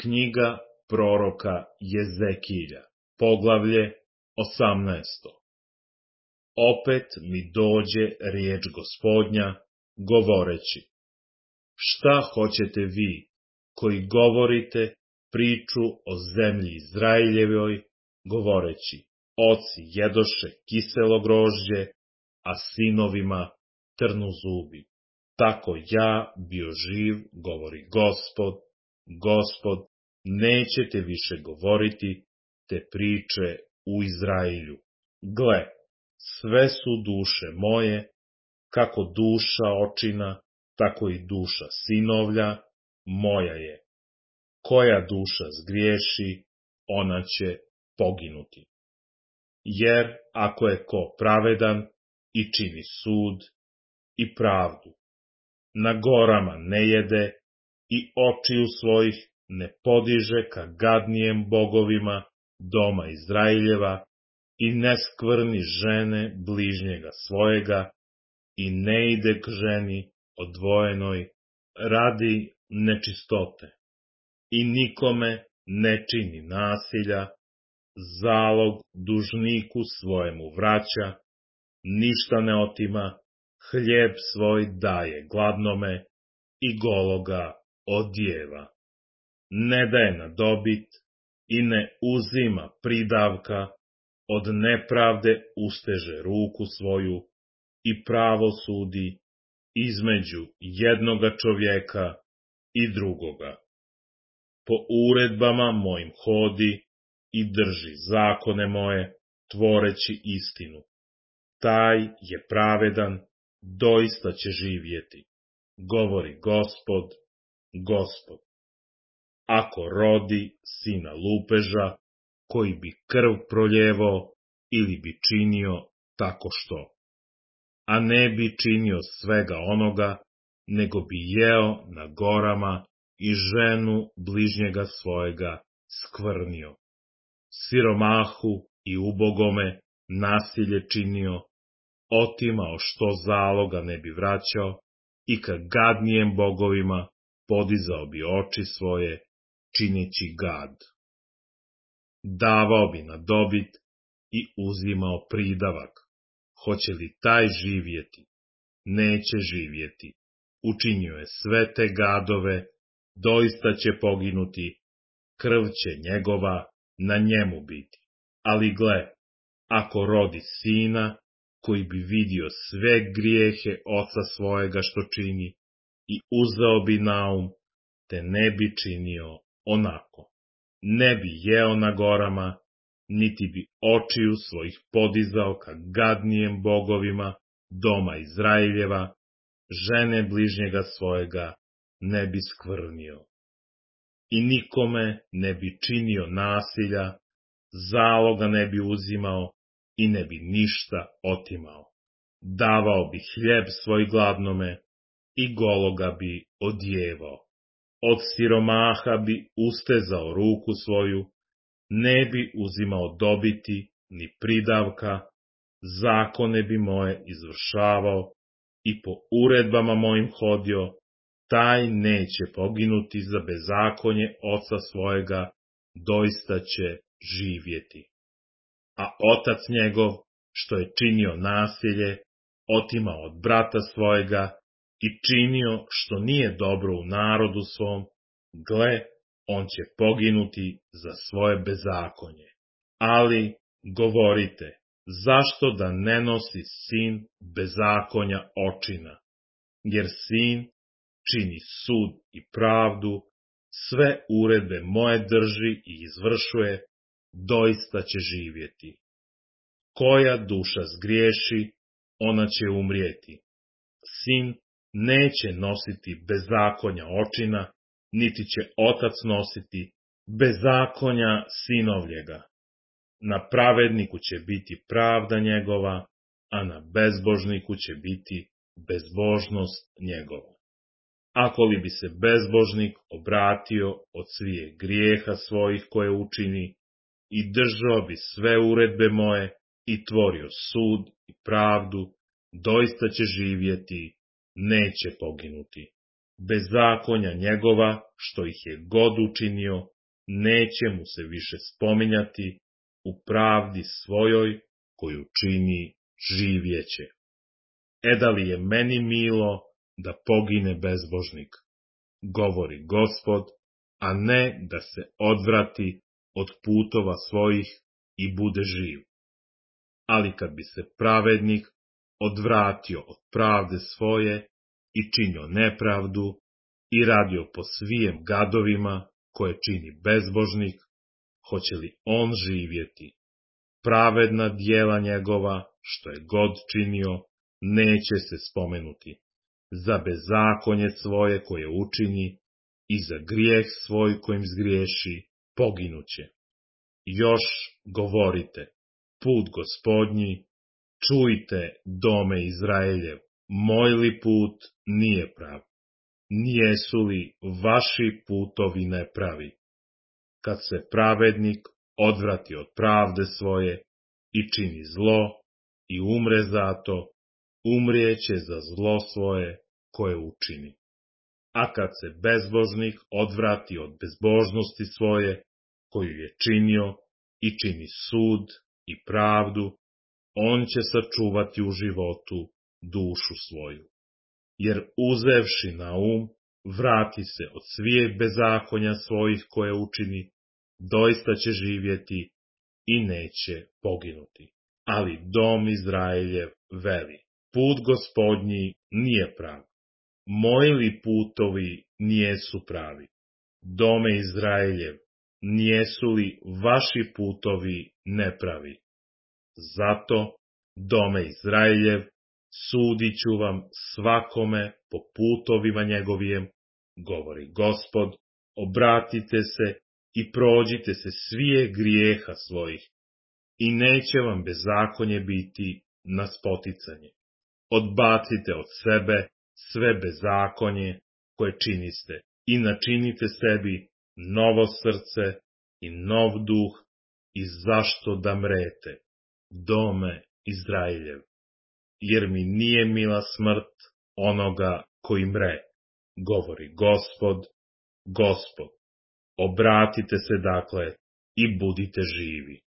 Knjiga proroka Jezekilja, poglavlje 18. Opet mi dođe riječ Gospodnja, govoreći: šta hoćete vi, koji govorite priču o zemlji Izraeljevoj, govoreći: oci jedoše kiselo grožđe, a sinovima trnu zubi. Tako ja bio živ, govori Gospod, nećete više govoriti te priče u Izraelju. Gle, sve su duše moje, kako duša očina, tako i duša sinovlja moja je. Koja duša zgriješi, ona će poginuti. Jer ako je ko pravedan i čini sud i pravdu, na gorama ne jede i očiju svojih ne podiže ka gadnijem bogovima doma Izraeljeva i ne skvrni žene bližnjega svojega i ne ide k ženi odvojenoj radi nečistote i nikome ne čini nasilja, zalog dužniku svojemu vraća, ništa ne otima, hljeb svoj daje gladnome i gologa odjeva. Ne daje na dobit i ne uzima pridavka, od nepravde usteže ruku svoju i pravo sudi između jednoga čovjeka i drugoga. Po uredbama mojim hodi i drži zakone moje, tvoreći istinu. Taj je pravedan, doista će živjeti, govori Gospod. Ako rodi sina lupeža, koji bi krv proljevao ili bi činio tako što, a ne bi činio svega onoga, nego bi jeo na gorama i ženu bližnjega svojega skvrnio. Siromahu i ubogome nasilje činio, otimao što zaloga ne bi vraćao i ka gadnijem bogovima podizao bi oči svoje, čineći gad. Davao bi na dobit i uzimao pridavak. Hoće li taj živjeti? Neće živjeti. Učinio je sve te gadove, doista će poginuti, krv će njegova na njemu biti. Ali gle, ako rodi sina, koji bi vidio sve grijehe oca svojega što čini i uzeo bi naum, te ne bi činio onako. Ne bi jeo na gorama, niti bi očiju svojih podizao ka gadnijem bogovima doma Izraeljeva, žene bližnjega svojega ne bi skvrnio. I nikome ne bi činio nasilja, zaloga ne bi uzimao i ne bi ništa otimao. Davao bi hljeb svoj gladnome i gologa bi odjevao. Od siromaha bi ustezao ruku svoju, ne bi uzimao dobiti ni pridavka, zakone bi moje izvršavao i po uredbama mojim hodio, taj neće poginuti za bezakonje oca svojega, doista će živjeti. A otac njegov, što je činio nasilje, otimao od brata svojega i činio što nije dobro u narodu svom, gle, on će poginuti za svoje bezakonje. Ali govorite, zašto da ne nosi sin bezakonja očina? Jer sin čini sud i pravdu, sve uredbe moje drži i izvršuje, doista će živjeti. Koja duša zgriješi, ona će umrijeti. Sin neće nositi bezakonja očina, niti će otac nositi bezakonja sinovljega. Na pravedniku će biti pravda njegova, a na bezbožniku će biti bezbožnost njegova. Ako li bi se bezbožnik obratio od svih grijeha svojih koje učini i držao bi sve uredbe moje i tvorio sud i pravdu, doista će živjeti, neće poginuti. bezakonja njegova, što ih je god učinio, neće mu se više spominjati, u pravdi svojoj, koju čini, živjeće. Da li je meni milo da pogine bezbožnik, govori Gospod, a ne da se odvrati od putova svojih i bude živ. Ali kad bi se pravednik odvratio od pravde svoje i činio nepravdu i radio po svijem gadovima koje čini bezbožnik, hoće li on živjeti? Pravedna djela njegova, što je god činio, neće se spomenuti. Za bezakonje svoje koje učini i za grijeh svoj kojim zgriješi, poginuće. Još govorite, put Gospodnji, čujte, dome Izraeljev, moj li put nije prav? Nijesu li vaši putovi nepravi? Kad se pravednik odvrati od pravde svoje i čini zlo i umre zato, umrijeće za zlo svoje koje učini. A kad se bezbožnik odvrati od bezbožnosti svoje, koju je činio, i čini sud i pravdu, on će sačuvati u životu dušu svoju. Jer uzevši na vrati se od svijeg bezakonja svojih koje učini, doista će živjeti i neće poginuti. Ali dom Izraeljev veli, put Gospodnji nije prav. Moji li putovi nijesu pravi? Dome Izraeljev, nijesu li vaši putovi nepravi? Zato, dome Izraeljev, sudit ću vam svakome po putovima njegovijem, govori Gospod, obratite se i prođite se svije grijeha svojih, i neće vam bezakonje biti na spoticanje. Odbacite od sebe sve bezakonje koje činiste i načinite sebi novo srce i nov duh, i zašto da mrete, dome Izraeljev, jer mi nije mila smrt onoga koji mre, govori Gospod, Gospod. Obratite se dakle i budite živi.